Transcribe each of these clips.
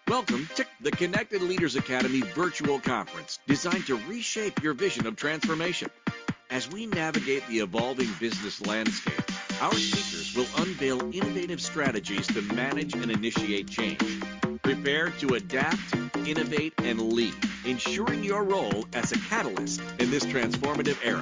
Welcome to the Connected Leaders Academy virtual conference designed to reshape your vision of transformation. As we navigate the evolving business landscape, our speakers will unveil innovative strategies to manage and initiate change. Prepare to adapt, innovate, and lead, ensuring your role as a catalyst in this transformative era.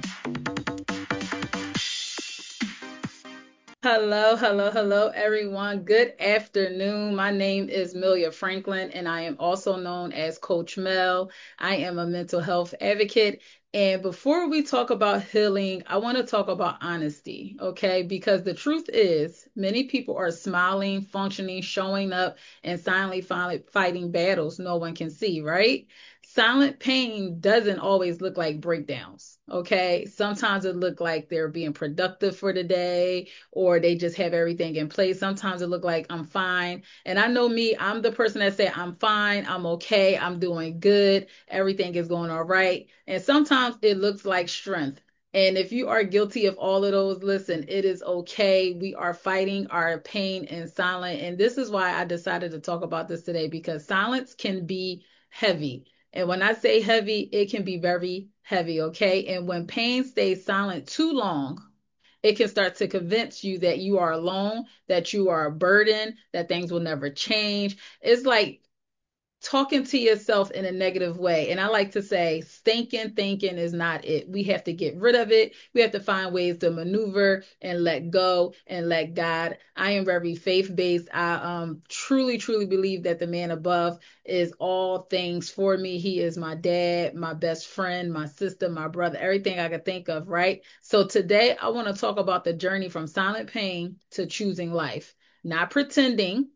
Hello, hello, hello, everyone. Good afternoon. My name is Melia Franklin, and I am also known as Coach Mel. I am a mental health advocate. And before we talk about healing, I want to talk about honesty, okay? Because the truth is, many people are smiling, functioning, showing up, and silently fighting battles no one can see, right? Silent pain doesn't always look like breakdowns, okay? Sometimes it look like they're being productive for the day or they just have everything in place. Sometimes it look like I'm fine. And I know me, I'm the person that say I'm fine, I'm okay, I'm doing good, everything is going all right. And sometimes it looks like strength. And if you are guilty of all of those, listen, it is okay. We are fighting our pain in silence. And this is why I decided to talk about this today because silence can be heavy. And when I say heavy, it can be very heavy, okay? And when pain stays silent too long, it can start to convince you that you are alone, that you are a burden, that things will never change. It's like talking to yourself in a negative way. And I like to say, thinking is not it. We have to get rid of it. We have to find ways to maneuver and let go and let God. I am very faith based. I truly believe that the man above is all things for me. He is my dad, my best friend, my sister, my brother, everything I could think of, right? So today I want to talk about the journey from silent pain to choosing life, not pretending,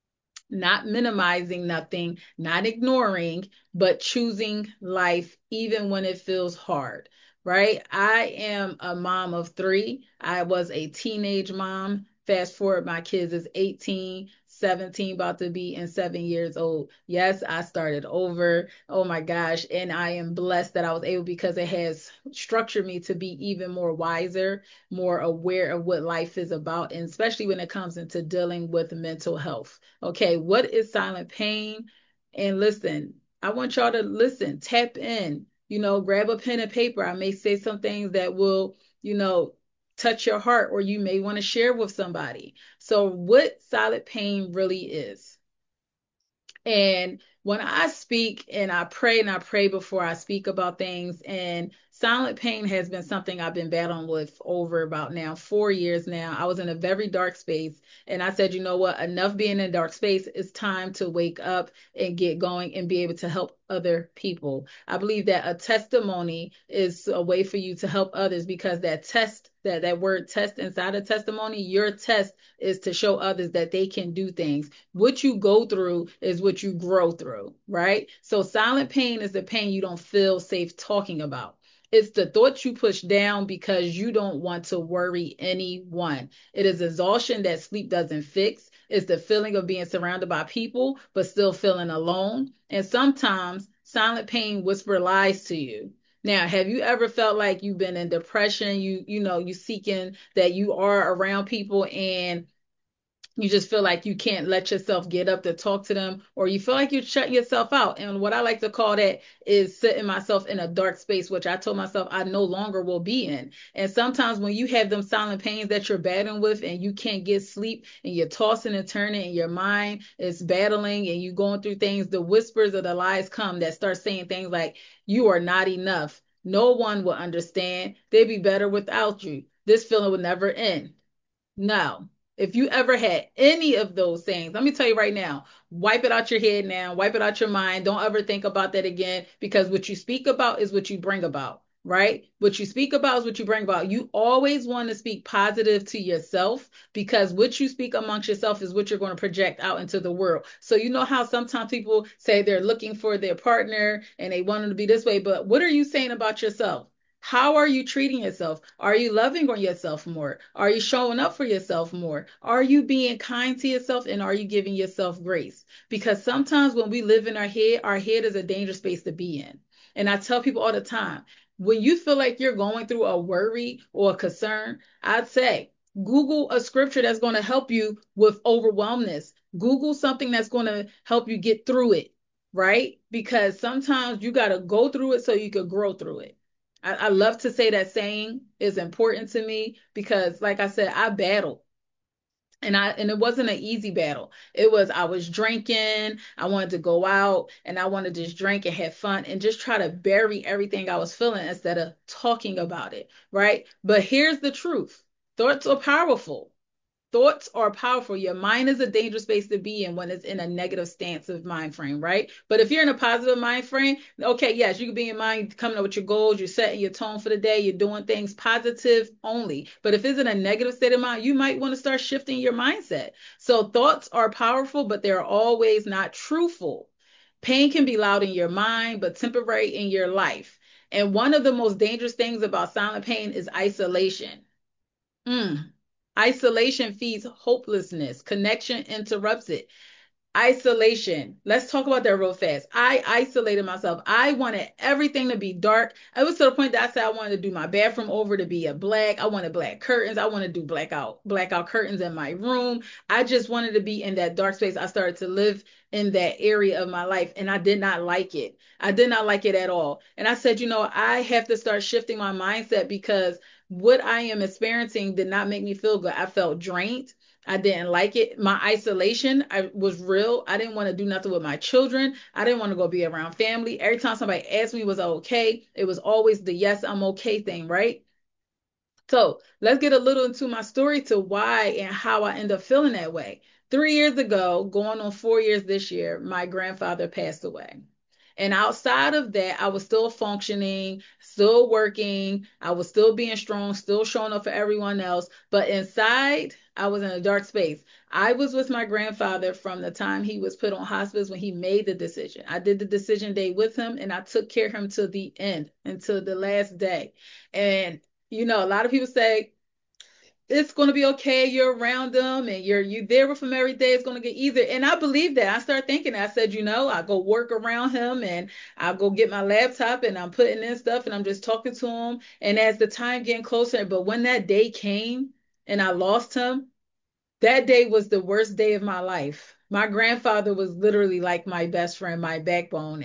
not minimizing nothing, not ignoring, but choosing life even when it feels hard, right? I am a mom of three. I was a teenage mom. Fast forward, my kids is 18, 17, about to be and 7 years old. Yes, I started over. Oh my gosh. And I am blessed that I was able because it has structured me to be even more wiser, more aware of what life is about, and especially when it comes into dealing with mental health. Okay, what is silent pain? And listen, I want y'all to listen, tap in, grab a pen and paper. I may say some things that will, touch your heart or you may want to share with somebody. So, what silent pain really is. And when I speak and I pray before I speak about things, and silent pain has been something I've been battling with over about now 4 years now. I was in a very dark space, and I said, you know what? Enough being in a dark space. It's time to wake up and get going and be able to help other people. I believe that a testimony is a way for you to help others because that test, that word test inside a testimony, your test is to show others that they can do things. What you go through is what you grow through, right? So silent pain is the pain you don't feel safe talking about. It's the thoughts you push down because you don't want to worry anyone. It is exhaustion that sleep doesn't fix. It's the feeling of being surrounded by people, but still feeling alone. And sometimes silent pain whisper lies to you. Now, have you ever felt like you've been in depression? You seeking that you are around people and you just feel like you can't let yourself get up to talk to them, or you feel like you're shutting yourself out. And what I like to call that is setting myself in a dark space, which I told myself I no longer will be in. And sometimes when you have them silent pains that you're battling with and you can't get sleep and you're tossing and turning and your mind is battling and you going through things, the whispers of the lies come that start saying things like, you are not enough. No one will understand. They'd be better without you. This feeling will never end. No. If you ever had any of those things, let me tell you right now, wipe it out your head now, wipe it out your mind. Don't ever think about that again because what you speak about is what you bring about, right? What you speak about is what you bring about. You always want to speak positive to yourself because what you speak amongst yourself is what you're going to project out into the world. So you know how sometimes people say they're looking for their partner and they want them to be this way, but what are you saying about yourself? How are you treating yourself? Are you loving on yourself more? Are you showing up for yourself more? Are you being kind to yourself and are you giving yourself grace? Because sometimes when we live in our head is a dangerous space to be in. And I tell people all the time, when you feel like you're going through a worry or a concern, I'd say Google a scripture that's going to help you with overwhelmness. Google something that's going to help you get through it, right? Because sometimes you got to go through it so you could grow through it. I love to say that saying is important to me because, like I said, I battled. And it wasn't an easy battle. It was I was drinking, I wanted to go out and I wanted to just drink and have fun and just try to bury everything I was feeling instead of talking about it, right? But here's the truth. Thoughts are powerful. Thoughts are powerful. Your mind is a dangerous space to be in when it's in a negative stance of mind frame, right? But if you're in a positive mind frame, okay, yes, you can be in mind coming up with your goals, you're setting your tone for the day, you're doing things positive only. But if it's in a negative state of mind, you might want to start shifting your mindset. So thoughts are powerful, but they're always not truthful. Pain can be loud in your mind, but temporary in your life. And one of the most dangerous things about silent pain is isolation. Mm. Isolation feeds hopelessness. Connection interrupts it. Isolation. Let's talk about that real fast. I isolated myself. I wanted everything to be dark. I was to the point that I said I wanted to do my bathroom over to be a black. I wanted black curtains. I wanted to do blackout curtains in my room. I just wanted to be in that dark space. I started to live in that area of my life and I did not like it. I did not like it at all. And I said, I have to start shifting my mindset because what I am experiencing did not make me feel good. I felt drained. I didn't like it. My isolation was real. I didn't want to do nothing with my children. I didn't want to go be around family. Every time somebody asked me, was I okay? It was always the yes, I'm okay thing, right? So let's get a little into my story to why and how I end up feeling that way. 3 years ago, going on 4 years this year, my grandfather passed away. And outside of that, I was still functioning, still working. I was still being strong, still showing up for everyone else. But inside, I was in a dark space. I was with my grandfather from the time he was put on hospice when he made the decision. I did the decision day with him and I took care of him to the end, until the last day. And a lot of people say it's going to be okay. You're around them and you there with him every day. It's going to get easier. And I believe that. I started thinking, I said, I go work around him and I go get my laptop and I'm putting in stuff and I'm just talking to him. And as the time getting closer, but when that day came and I lost him, that day was the worst day of my life. My grandfather was literally like my best friend, my backbone.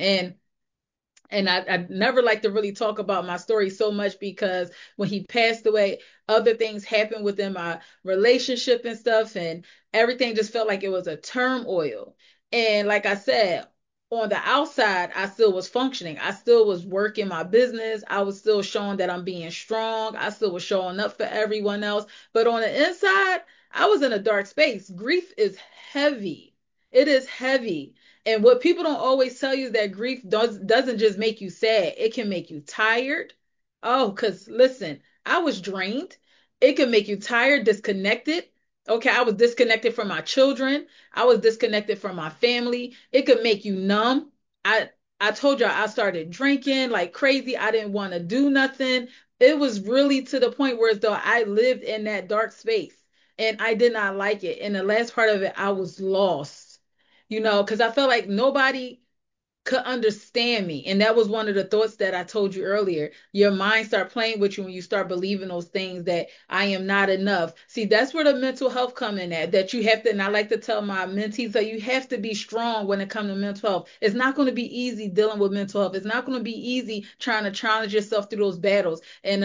And I never like to really talk about my story so much because when he passed away, other things happened within my relationship and stuff, and everything just felt like it was a turmoil. And like I said, on the outside, I still was functioning. I still was working my business. I was still showing that I'm being strong. I still was showing up for everyone else. But on the inside, I was in a dark space. Grief is heavy. It is heavy. And what people don't always tell you is that grief doesn't just make you sad, it can make you tired. Oh, because listen, I was drained. It can make you tired, disconnected. Okay, I was disconnected from my children. I was disconnected from my family. It could make you numb. I I told you I started drinking like crazy. I didn't want to do nothing. It was really to the point where as though I lived in that dark space and I did not like it. And the last part of it, I was lost, because I felt like nobody could understand me. And that was one of the thoughts that I told you earlier. Your mind start playing with you when you start believing those things that I am not enough. See, that's where the mental health come in at, that you have to, and I like to tell my mentees that you have to be strong when it comes to mental health. It's not going to be easy dealing with mental health. It's not going to be easy trying to challenge yourself through those battles. And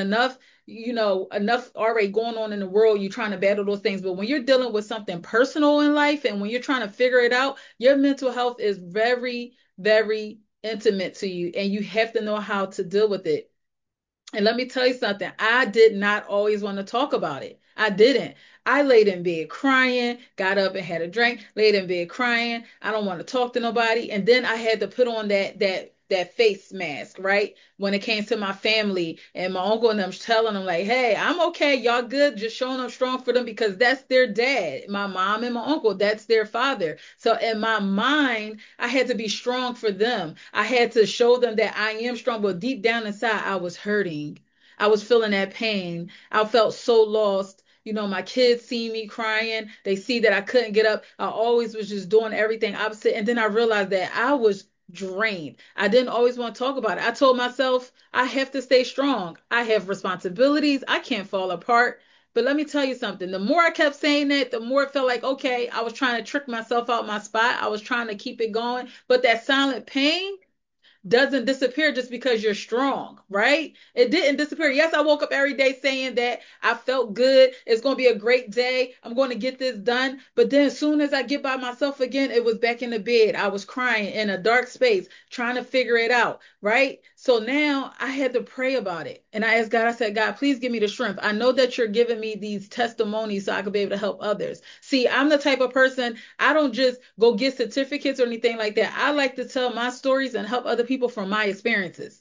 enough already going on in the world, you're trying to battle those things. But when you're dealing with something personal in life and when you're trying to figure it out, your mental health is very, very intimate to you and you have to know how to deal with it. And let me tell you something, I did not always want to talk about it. I didn't. I laid in bed crying, got up and had a drink, laid in bed crying. I don't want to talk to nobody. And then I had to put on that face mask, right? When it came to my family and my uncle and them telling them like, hey, I'm okay, y'all good, just showing up strong for them because that's their dad. My mom and my uncle, that's their father. So in my mind, I had to be strong for them. I had to show them that I am strong, but deep down inside, I was hurting. I was feeling that pain. I felt so lost. My kids see me crying. They see that I couldn't get up. I always was just doing everything opposite. And then I realized that I was drained. I didn't always want to talk about it. I told myself I have to stay strong. I have responsibilities. I can't fall apart. But let me tell you something. The more I kept saying that, the more it felt like, okay, I was trying to trick myself out my spot. I was trying to keep it going. But that silent pain doesn't disappear just because you're strong, right? It didn't disappear. Yes, I woke up every day saying that I felt good. It's going to be a great day. I'm going to get this done. But then as soon as I get by myself again, it was back in the bed. I was crying in a dark space, trying to figure it out, right? So now I had to pray about it. And I asked God, I said, God, please give me the strength. I know that you're giving me these testimonies so I could be able to help others. See, I'm the type of person, I don't just go get certificates or anything like that. I like to tell my stories and help other people from my experiences.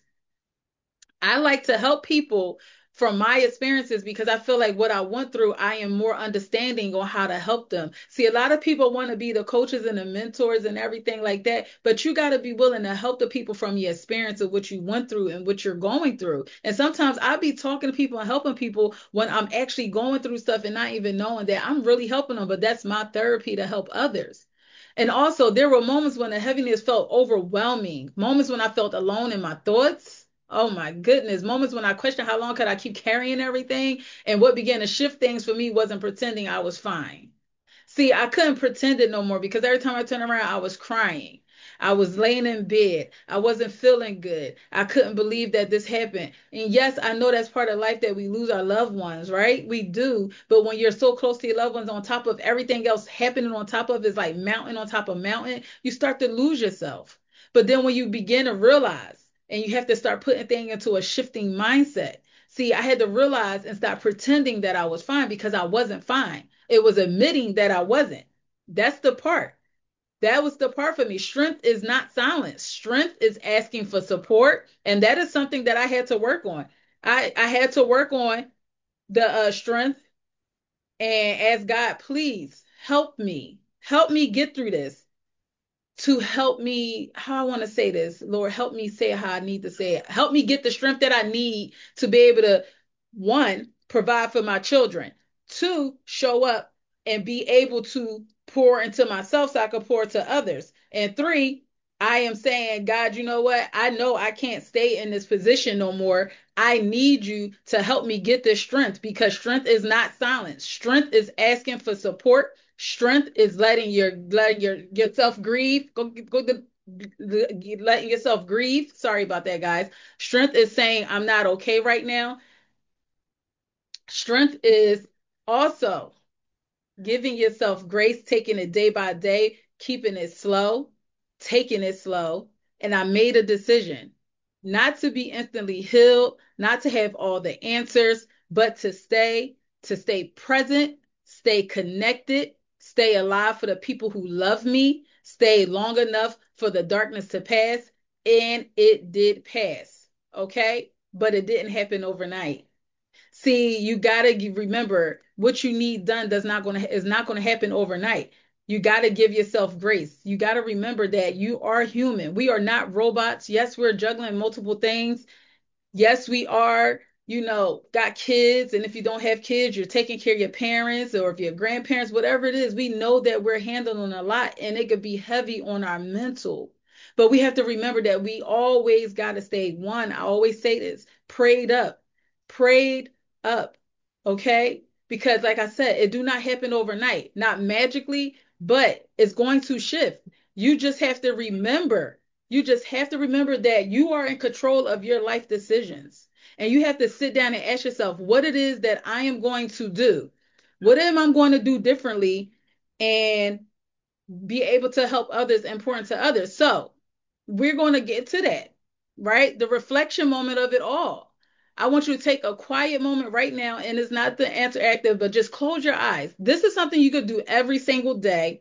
I like to help people from my experiences because I feel like what I went through, I am more understanding on how to help them. See, a lot of people want to be the coaches and the mentors and everything like that, but you got to be willing to help the people from your experience of what you went through and what you're going through. And sometimes I be talking to people and helping people when I'm actually going through stuff and not even knowing that I'm really helping them, but that's my therapy to help others. And also, there were moments when the heaviness felt overwhelming, moments when I felt alone in my thoughts. Oh my goodness, moments when I questioned how long could I keep carrying everything. And what began to shift things for me wasn't pretending I was fine. See, I couldn't pretend it no more because every time I turned around, I was crying. I was laying in bed. I wasn't feeling good. I couldn't believe that this happened. And yes, I know that's part of life that we lose our loved ones, right? We do. But when you're so close to your loved ones, on top of everything else happening on top of is like mountain on top of mountain, you start to lose yourself. But then when you begin to realize, and you have to start putting things into a shifting mindset. See, I had to realize and stop pretending that I was fine because I wasn't fine. It was admitting that I wasn't. That's the part. That was the part for me. Strength is not silence. Strength is asking for support. And that is something that I had to work on. I had to work on the strength and ask God, please help me. Help me get through this to help me, how I want to say this. Lord, help me say it how I need to say it. Help me get the strength that I need to be able to, one, provide for my children, two, show up and be able to pour into myself so I can pour to others. And three, I am saying, God, you know what? I know I can't stay in this position no more. I need you to help me get this strength because strength is not silence. Strength is asking for support. Strength is letting yourself grieve. Go to letting yourself grieve. Sorry about that, guys. Strength is saying I'm not okay right now. Strength is also giving yourself grace, taking it day by day, keeping it slow, taking it slow. And I made a decision not to be instantly healed, not to have all the answers, but to stay present, stay connected, stay alive for the people who love me, stay long enough for the darkness to pass. And it did pass. Okay. But it didn't happen overnight. See, you gotta remember what you need done does not gonna is not gonna happen overnight. You gotta give yourself grace. You gotta remember that you are human. We are not robots. Yes, we're juggling multiple things. Yes, we are, got kids. And if you don't have kids, you're taking care of your parents or if your grandparents, whatever it is, we know that we're handling a lot and it could be heavy on our mental. But we have to remember that we always got to stay one. I always say this prayed up. Okay. Because like I said, it do not happen overnight, not magically, but it's going to shift. You just have to remember you just have to remember that you are in control of your life decisions. And you have to sit down and ask yourself what it is that I am going to do. What am I going to do differently and be able to help others and pour into others? So we're going to get to that, right? The reflection moment of it all. I want you to take a quiet moment right now, and it's not the interactive, but just close your eyes. This is something you could do every single day.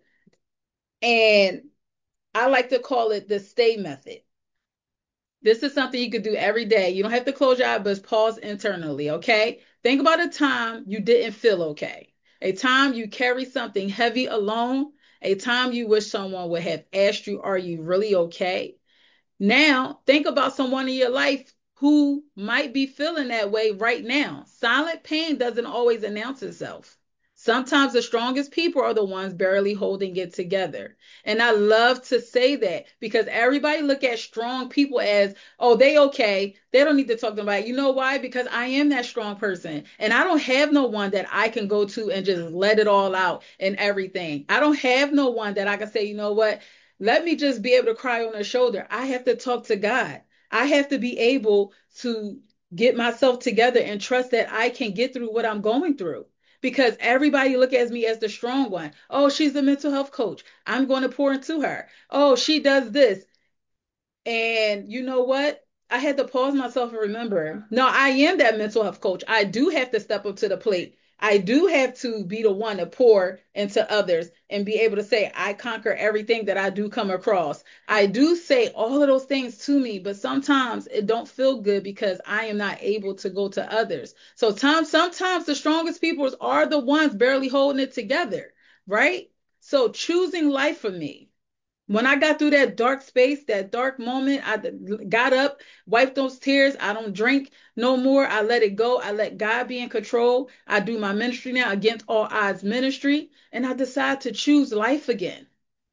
And I like to call it the stay method. This is something you could do every day. You don't have to close your eyes, but pause internally, okay? Think about a time you didn't feel okay, a time you carry something heavy alone, a time you wish someone would have asked you, are you really okay? Now, think about someone in your life who might be feeling that way right now. Silent pain doesn't always announce itself. Sometimes the strongest people are the ones barely holding it together. And I love to say that because everybody look at strong people as, oh, they okay. They don't need to talk about it. You know why? Because I am that strong person. And I don't have no one that I can go to and just let it all out and everything. I don't have no one that I can say, you know what? Let me just be able to cry on their shoulder. I have to talk to God. I have to be able to get myself together and trust that I can get through what I'm going through because everybody look at me as the strong one. Oh, she's a mental health coach. I'm going to pour into her. Oh, she does this. And you know what? I had to pause myself and remember, no, I am that mental health coach. I do have to step up to the plate. I do have to be the one to pour into others and be able to say, I conquer everything that I do come across. I do say all of those things to me, but sometimes it don't feel good because I am not able to go to others. So sometimes the strongest people are the ones barely holding it together, right? So choosing life for me. When I got through that dark space, that dark moment, I got up, wiped those tears. I don't drink no more. I let it go. I let God be in control. I do my ministry now, against all odds ministry, and I decide to choose life again.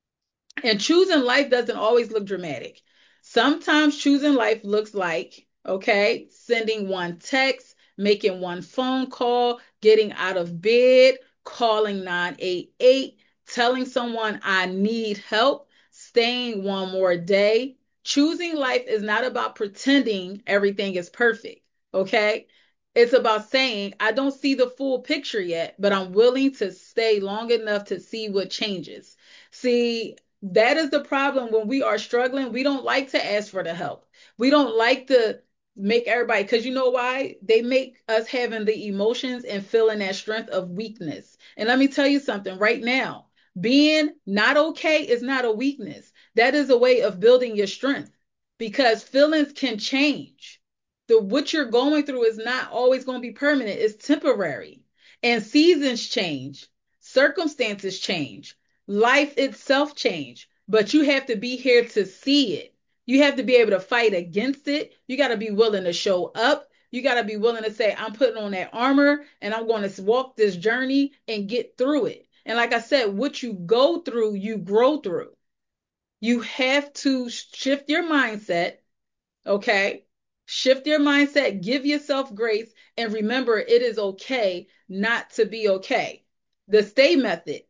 And choosing life doesn't always look dramatic. Sometimes choosing life looks like, okay, sending one text, making one phone call, getting out of bed, calling 988, telling someone I need help, staying one more day. Choosing life is not about pretending everything is perfect, okay? It's about saying, I don't see the full picture yet, but I'm willing to stay long enough to see what changes. See, that is the problem when we are struggling. We don't like to ask for the help. We don't like to make everybody, because you know why? They make us having the emotions and feeling that strength of weakness. And let me tell you something right now, being not okay is not a weakness. That is a way of building your strength because feelings can change. What you're going through is not always going to be permanent, it's temporary. And seasons change, circumstances change. Life itself change, but you have to be here to see it. You have to be able to fight against it. You got to be willing to show up. You got to be willing to say, I'm putting on that armor and I'm going to walk this journey and get through it. And like I said, what you go through, you grow through. You have to shift your mindset, okay? Shift your mindset, give yourself grace, and remember it is okay not to be okay. The stay method.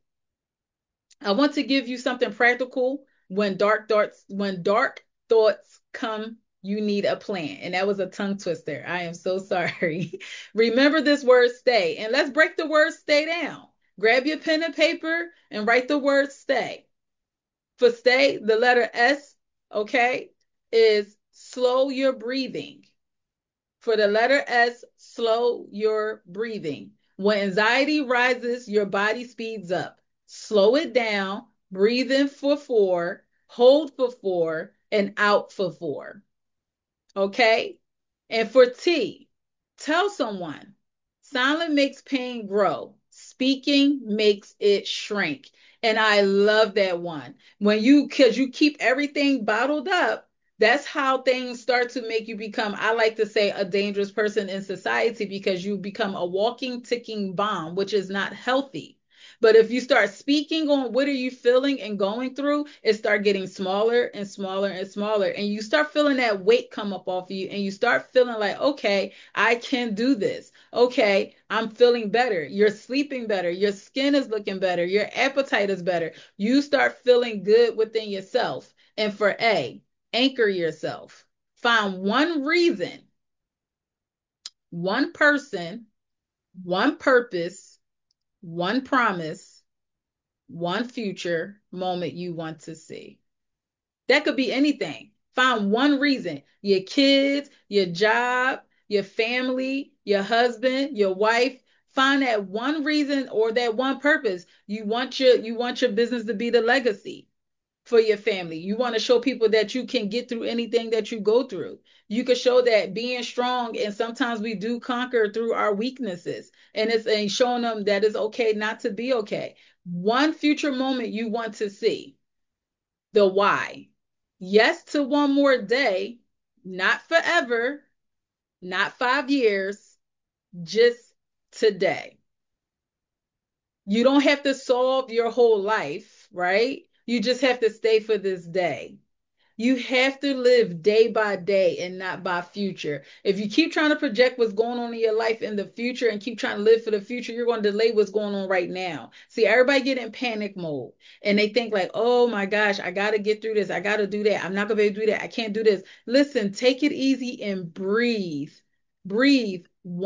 I want to give you something practical when dark thoughts come, you need a plan. And that was a tongue twister. I am so sorry. Remember this word stay. And let's break the word stay down. Grab your pen and paper and write the word stay. For stay, the letter S, okay, is slow your breathing. For the letter S, slow your breathing. When anxiety rises, your body speeds up. Slow it down, breathe in for 4, hold for 4, and out for 4. Okay? And for T, tell someone. Silence makes pain grow. Speaking makes it shrink. And I love that one. Because you keep everything bottled up, that's how things start to make you become, I like to say, a dangerous person in society because you become a walking, ticking bomb, which is not healthy. But if you start speaking on what are you feeling and going through, it start getting smaller and smaller and smaller. And you start feeling that weight come up off of you and you start feeling like, okay, I can do this. Okay, I'm feeling better. You're sleeping better. Your skin is looking better. Your appetite is better. You start feeling good within yourself. And for A, anchor yourself. Find one reason, one person, one purpose, one promise, one future moment you want to see. That could be anything. Find one reason. Your kids, your job, your family, your husband, your wife. Find that one reason or that one purpose. You want your business to be the legacy for your family. You want to show people that you can get through anything that you go through. You can show that being strong, and sometimes we do conquer through our weaknesses. And it's showing them that it's okay not to be okay. One future moment you want to see. The why. Yes to one more day, not forever, not 5 years, just today. You don't have to solve your whole life, right? You just have to stay for this day. You have to live day by day and not by future. If you keep trying to project what's going on in your life in the future and keep trying to live for the future, you're going to delay what's going on right now. See, everybody get in panic mode and they think like, oh my gosh, I got to get through this. I got to do that. I'm not going to be able to do that. I can't do this. Listen, take it easy and breathe. Breathe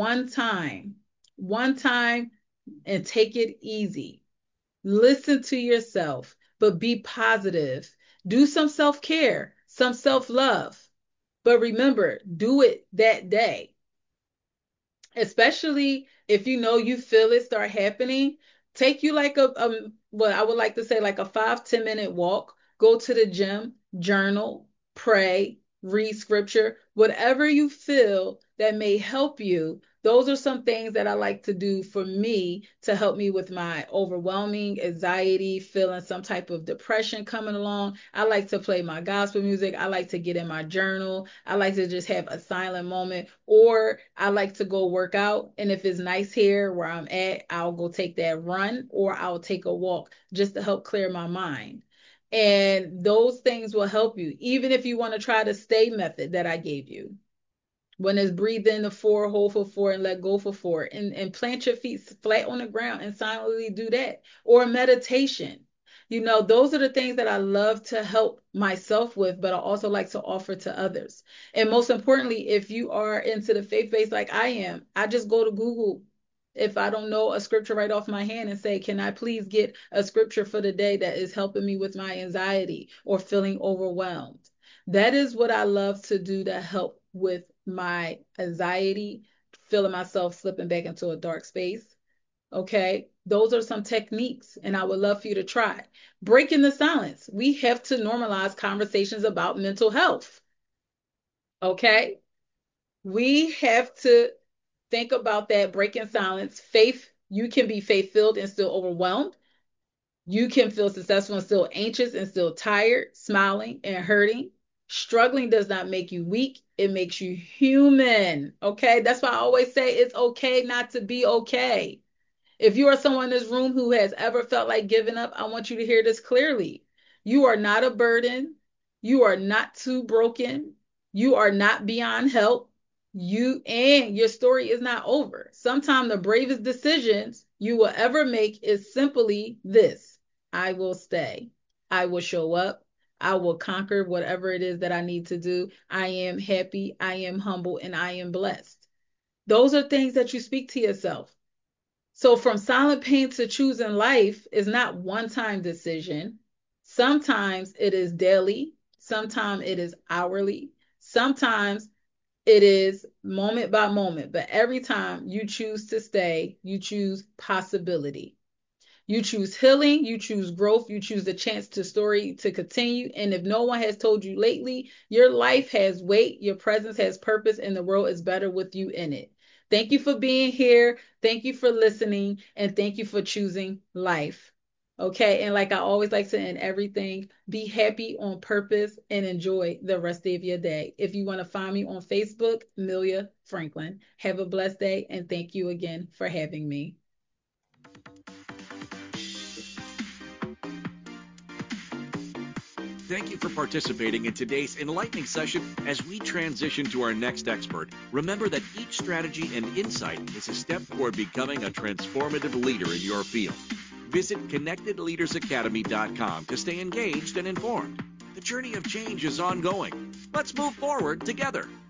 one time and take it easy. Listen to yourself, but be positive. Do some self care, some self love. But remember, do it that day, especially if you know you feel it start happening. Take you like what I would like to say, like a 5-10 minute walk. Go to the gym, journal, pray, read scripture, whatever you feel that may help you. Those are some things that I like to do for me to help me with my overwhelming anxiety, feeling some type of depression coming along. I like to play my gospel music. I like to get in my journal. I like to just have a silent moment, or I like to go work out. And if it's nice here where I'm at, I'll go take that run or I'll take a walk just to help clear my mind. And those things will help you, even if you want to try the stay method that I gave you. When it's breathe in the 4, hold for 4, and let go for 4. And plant your feet flat on the ground and silently do that. Or meditation. You know, those are the things that I love to help myself with, but I also like to offer to others. And most importantly, if you are into the faith base like I am, I just go to Google if I don't know a scripture right off my hand and say, can I please get a scripture for the day that is helping me with my anxiety or feeling overwhelmed? That is what I love to do to help with my anxiety, feeling myself slipping back into a dark space. Okay, those are some techniques, and I would love for you to try. Breaking the silence. We have to normalize conversations about mental health. Okay, we have to think about that. Breaking silence. Faith, you can be faith filled and still overwhelmed. You can feel successful and still anxious and still tired, smiling and hurting. Struggling does not make you weak, it makes you human. Okay, that's why I always say it's okay not to be okay. If you are someone in this room who has ever felt like giving up, I want you to hear this clearly. You are not a burden. You are not too broken. You are not beyond help. You and your story is not over. Sometimes the bravest decisions you will ever make is simply this: I will stay. I will show up. I will conquer whatever it is that I need to do. I am happy. I am humble, and I am blessed. Those are things that you speak to yourself. So from silent pain to choosing life is not one-time decision. Sometimes it is daily, sometimes it is hourly, sometimes it is moment by moment, but every time you choose to stay, you choose possibility. You choose healing, you choose growth, you choose the chance to story to continue. And if no one has told you lately, your life has weight, your presence has purpose, and the world is better with you in it. Thank you for being here. Thank you for listening. And thank you for choosing life. Okay. And like I always like to end everything, be happy on purpose and enjoy the rest of your day. If you want to find me on Facebook, Milia Franklin. Have a blessed day. And thank you again for having me. Thank you for participating in today's enlightening session. As we transition to our next expert, remember that each strategy and insight is a step toward becoming a transformative leader in your field. Visit ConnectedLeadersAcademy.com to stay engaged and informed. The journey of change is ongoing. Let's move forward together.